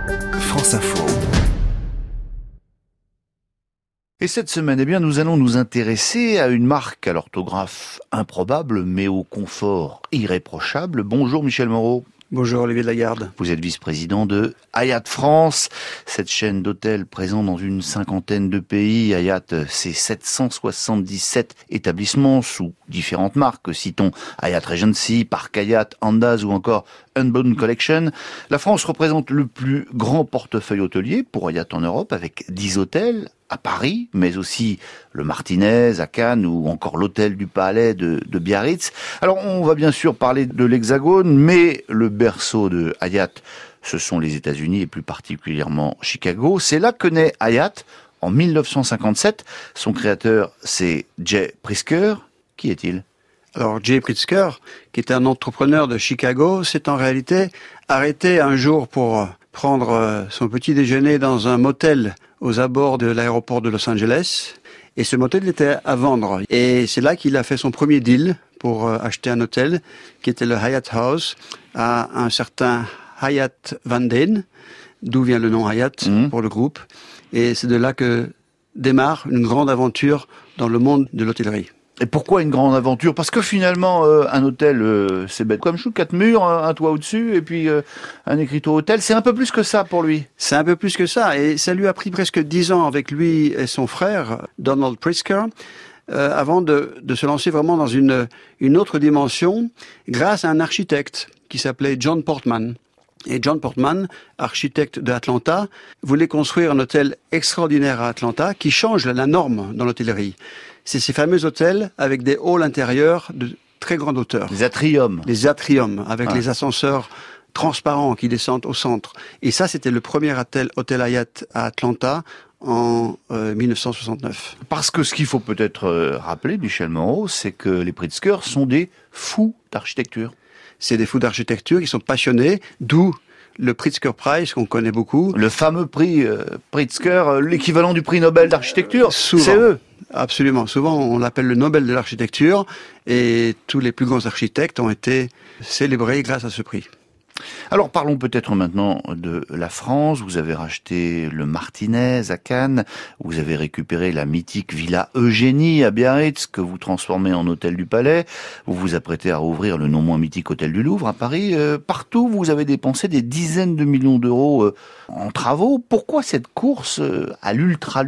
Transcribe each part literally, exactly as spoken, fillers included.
France Info. Et cette semaine, eh bien, nous allons nous intéresser à une marque à l'orthographe improbable, mais au confort irréprochable. Bonjour Michel Moreau. Bonjour Olivier de Lagarde. Vous êtes vice-président de Hyatt France, cette chaîne d'hôtels présente dans une cinquantaine de pays. Hyatt, c'est sept cent soixante-dix-sept établissements sous différentes marques. Citons Hyatt Regency, Park Hyatt, Andaz ou encore Unbound Collection. La France représente le plus grand portefeuille hôtelier pour Hyatt en Europe avec dix hôtels à Paris, mais aussi le Martinez à Cannes ou encore l'hôtel du Palais de, de Biarritz. Alors on va bien sûr parler de l'Hexagone, mais le berceau de Hyatt, ce sont les États-Unis et plus particulièrement Chicago. C'est là que naît Hyatt en mille neuf cent cinquante-sept. Son créateur, c'est Jay Pritzker. Qui est-il ? Alors Jay Pritzker, qui est un entrepreneur de Chicago, s'est en réalité arrêté un jour pour prendre son petit déjeuner dans un motel aux abords de l'aéroport de Los Angeles. Et ce motel était à vendre. Et c'est là qu'il a fait son premier deal pour acheter un hôtel, qui était le Hyatt House, à un certain Hyatt Van Den, d'où vient le nom Hyatt mmh. pour le groupe. Et c'est de là que démarre une grande aventure dans le monde de l'hôtellerie. Et pourquoi une grande aventure ? Parce que finalement, euh, un hôtel, euh, c'est bête comme chou, quatre murs, un, un toit au-dessus, et puis euh, un écriteau hôtel. C'est un peu plus que ça pour lui. C'est un peu plus que ça, et ça lui a pris presque dix ans avec lui et son frère, Donald Pritzker, euh, avant de, de se lancer vraiment dans une, une autre dimension, grâce à un architecte qui s'appelait John Portman. Et John Portman, architecte d'Atlanta, voulait construire un hôtel extraordinaire à Atlanta qui change la norme dans l'hôtellerie. C'est ces fameux hôtels avec des halls intérieurs de très grande hauteur. Les atriums. Les atriums, avec ah. les ascenseurs transparents qui descendent au centre. Et ça, c'était le premier hôtel, hôtel Hyatt à Atlanta en euh, mille neuf cent soixante-neuf. Parce que ce qu'il faut peut-être euh, rappeler, Michel Moreau, c'est que les Pritzker sont des fous d'architecture. C'est des fous d'architecture qui sont passionnés, d'où le Pritzker Prize qu'on connaît beaucoup. Le fameux prix euh, Pritzker, euh, l'équivalent du prix Nobel d'architecture, Souvent. C'est eux. Absolument. Souvent, on l'appelle le Nobel de l'architecture et tous les plus grands architectes ont été célébrés grâce à ce prix. Alors parlons peut-être maintenant de la France. Vous avez racheté le Martinez à Cannes, vous avez récupéré la mythique Villa Eugénie à Biarritz que vous transformez en hôtel du Palais, vous vous apprêtez à rouvrir le non moins mythique hôtel du Louvre à Paris. Euh, partout, vous avez dépensé des dizaines de millions d'euros euh, en travaux. Pourquoi cette course euh, à l'ultra-luxe ?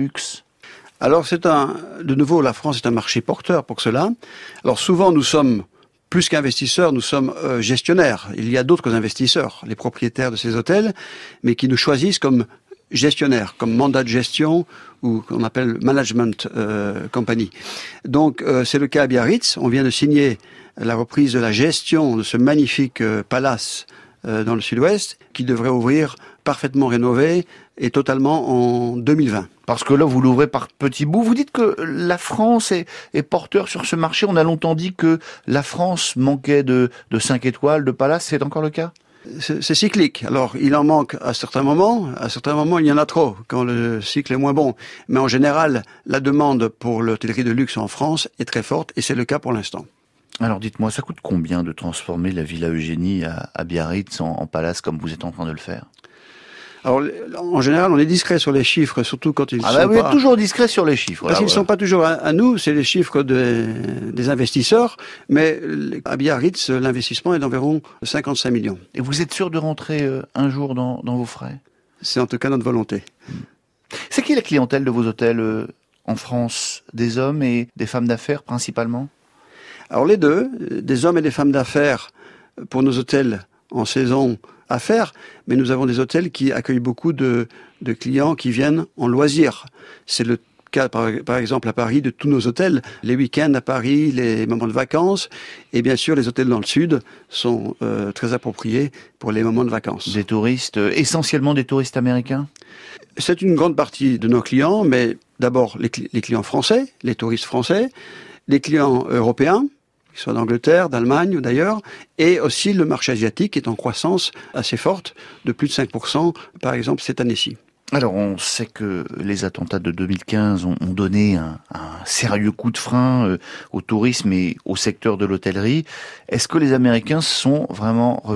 Alors c'est un, de nouveau, la France est un marché porteur pour cela. Alors souvent, nous sommes plus qu'investisseurs, nous sommes euh, gestionnaires. Il y a d'autres investisseurs, les propriétaires de ces hôtels, mais qui nous choisissent comme gestionnaires, comme mandat de gestion ou qu'on appelle management euh, company. Donc euh, c'est le cas à Biarritz. On vient de signer la reprise de la gestion de ce magnifique euh, palace euh, dans le sud-ouest qui devrait ouvrir parfaitement rénové et totalement en deux mille vingt. Parce que là, vous l'ouvrez par petits bouts. Vous dites que la France est, est porteur sur ce marché. On a longtemps dit que la France manquait de, de cinq étoiles, de palaces. C'est encore le cas ? C'est, c'est cyclique. Alors, il en manque à certains moments. À certains moments, il y en a trop, quand le cycle est moins bon. Mais en général, la demande pour l'hôtellerie de luxe en France est très forte, et c'est le cas pour l'instant. Alors dites-moi, ça coûte combien de transformer la Villa Eugénie à, à Biarritz en, en palace comme vous êtes en train de le faire ? Alors, en général, on est discret sur les chiffres, surtout quand ils ah sont bah, vous pas... êtes toujours discret sur les chiffres. Parce là, qu'ils ne voilà. sont pas toujours à, à nous, c'est les chiffres de, des investisseurs, mais à Biarritz, l'investissement est d'environ cinquante-cinq millions. Et vous êtes sûr de rentrer euh, un jour dans, dans vos frais ? C'est en tout cas notre volonté. C'est qui la clientèle de vos hôtels euh, en France ? Des hommes et des femmes d'affaires principalement ? Alors les deux, des hommes et des femmes d'affaires pour nos hôtels en saison affaires, mais nous avons des hôtels qui accueillent beaucoup de, de clients qui viennent en loisirs. C'est le cas, par, par exemple, à Paris, de tous nos hôtels. Les week-ends à Paris, les moments de vacances, et bien sûr, les hôtels dans le sud sont euh, très appropriés pour les moments de vacances. Des touristes, euh, essentiellement des touristes américains ? C'est une grande partie de nos clients, mais d'abord les, cl- les clients français, les touristes français, les clients européens, qu'ils soient d'Angleterre, d'Allemagne ou d'ailleurs, et aussi le marché asiatique est en croissance assez forte, de plus de cinq pour cent par exemple cette année-ci. Alors on sait que les attentats de deux mille quinze ont, ont donné un, un sérieux coup de frein euh, au tourisme et au secteur de l'hôtellerie. Est-ce que les Américains sont vraiment revenus ?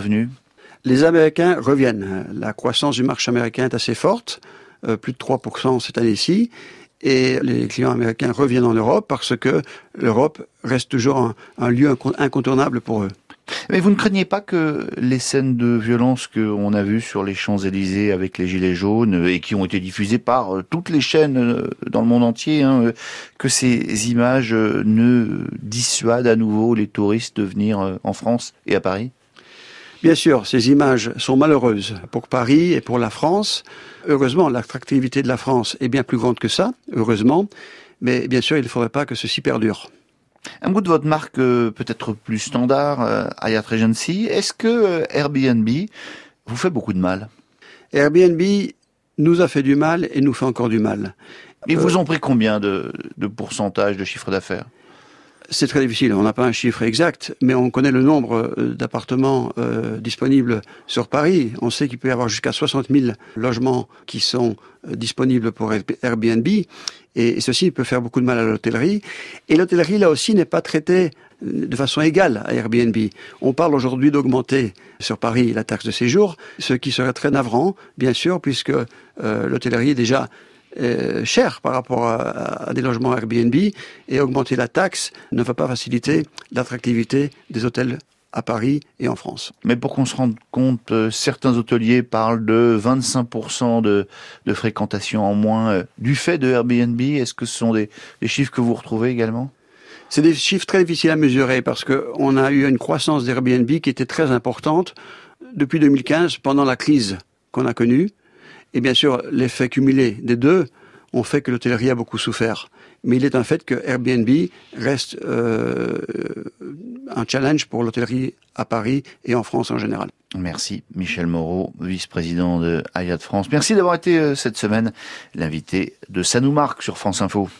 Les Américains reviennent. La croissance du marché américain est assez forte, euh, plus de trois pour cent cette année-ci. Et les clients américains reviennent en Europe parce que l'Europe reste toujours un, un lieu incontournable pour eux. Mais vous ne craignez pas que les scènes de violence qu'on a vues sur les Champs-Élysées avec les Gilets jaunes et qui ont été diffusées par toutes les chaînes dans le monde entier, hein, que ces images ne dissuadent à nouveau les touristes de venir en France et à Paris ? Bien sûr, ces images sont malheureuses pour Paris et pour la France. Heureusement, l'attractivité de la France est bien plus grande que ça, heureusement. Mais bien sûr, il ne faudrait pas que ceci perdure. Un mot de votre marque euh, peut-être plus standard, euh, Hyatt Regency. Est-ce que euh, Airbnb vous fait beaucoup de mal ? Airbnb nous a fait du mal et nous fait encore du mal. Ils euh, vous ont pris combien de, de pourcentage de chiffre d'affaires ? C'est très difficile, on n'a pas un chiffre exact, mais on connaît le nombre d'appartements euh, disponibles sur Paris. On sait qu'il peut y avoir jusqu'à soixante mille logements qui sont euh, disponibles pour Airbnb, et, et ceci peut faire beaucoup de mal à l'hôtellerie. Et l'hôtellerie, là aussi, n'est pas traitée de façon égale à Airbnb. On parle aujourd'hui d'augmenter sur Paris la taxe de séjour, ce qui serait très navrant, bien sûr, puisque euh, l'hôtellerie est déjà Euh, cher par rapport à, à des logements Airbnb, et augmenter la taxe ne va pas faciliter l'attractivité des hôtels à Paris et en France. Mais pour qu'on se rende compte, euh, certains hôteliers parlent de vingt-cinq pour cent de, de fréquentation en moins euh, du fait de Airbnb. Est-ce que ce sont des, des chiffres que vous retrouvez également ? C'est des chiffres très difficiles à mesurer parce qu'on a eu une croissance d'Airbnb qui était très importante depuis deux mille quinze, pendant la crise qu'on a connue. Et bien sûr, l'effet cumulé des deux ont fait que l'hôtellerie a beaucoup souffert. Mais il est un fait que Airbnb reste euh, un challenge pour l'hôtellerie à Paris et en France en général. Merci Michel Moreau, vice-président de Hyatt France. Merci d'avoir été euh, cette semaine l'invité de Ça nous marque sur France Info.